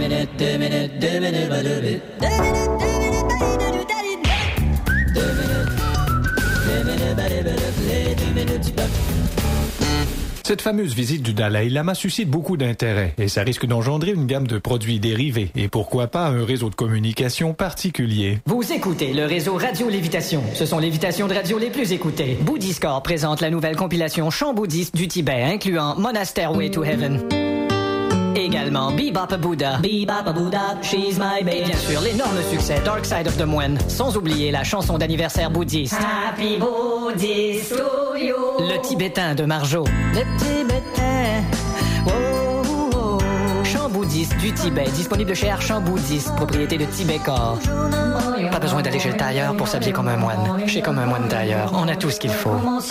Cette fameuse visite du Dalai Lama suscite beaucoup d'intérêt et ça risque d'engendrer une gamme de produits dérivés et pourquoi pas un réseau de communication particulier. Vous écoutez le réseau Radio Lévitation. Ce sont les lévitations de radio les plus écoutées. Bouddhiscore présente la nouvelle compilation chants bouddhistes du Tibet, incluant Monastere Way to Heaven. Également Bebop Buddha, Bebop Buddha, She's My Baby. Et bien sûr l'énorme succès Dark Side of the Moon, sans oublier la chanson d'anniversaire bouddhiste Happy Buddhist to you. Le Tibétain de Marjo. Le Tibétain. Oh, oh. Chant bouddhiste du Tibet, disponible chez Archant Bouddhiste, propriété de Tibécor. Pas besoin d'aller chez le tailleur pour s'habiller comme un moine. Chez comme un moine tailleur, on a tout ce qu'il faut.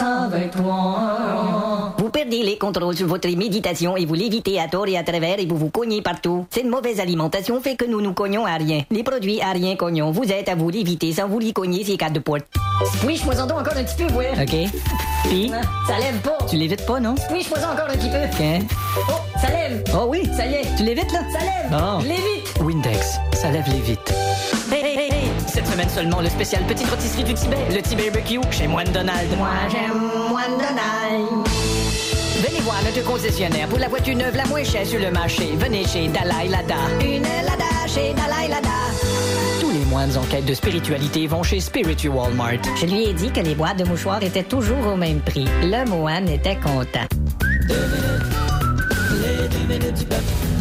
Vous perdez les contrôles sur votre méditation et vous lévitez à tort et à travers et vous vous cognez partout. Cette mauvaise alimentation fait que nous nous cognons à rien. Les produits à rien cognons. Vous êtes à vous léviter sans vous les cogner ces cartes de porte. Oui, je poisson donc encore un petit peu, ouais. OK. Puis? Ça lève pas. Tu l'évites pas, non? Oui, je poisson encore un petit peu. OK. Oh, ça lève. Oh oui. Ça y est. Tu l'évites, là? Ça lève. Oh. Je l'évite. Windex, ça lève les vite. Hey, hey, hey. Cette semaine seulement, le spécial petite rôtisserie du Tibet, le Tibet BBQ chez Moine Donald. Moi, j'aime Moine Donald. Venez voir notre concessionnaire pour la voiture neuve la moins chère sur le marché. Venez chez Dalai Lada. Une Lada chez Dalai Lada. Tous les moines en quête de spiritualité vont chez Spiritual Mart. Je lui ai dit que les boîtes de mouchoirs étaient toujours au même prix. Le moine était content. 2 minutes du peuple.